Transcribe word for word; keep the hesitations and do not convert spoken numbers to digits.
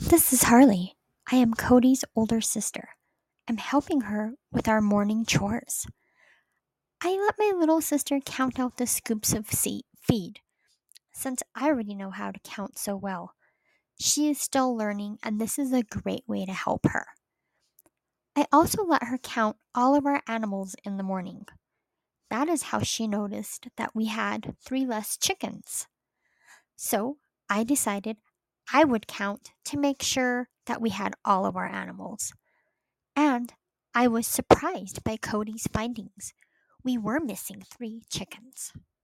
This is Harley. I am Cody's older sister. I'm helping her with our morning chores. I let my little sister count out the scoops of se- feed, since I already know how to count so well. She is still learning, and this is a great way to help her. I also let her count all of our animals in the morning. That is how she noticed that we had three less chickens. So I decided I would count to make sure that we had all of our animals. And I was surprised by Cody's findings. We were missing three chickens.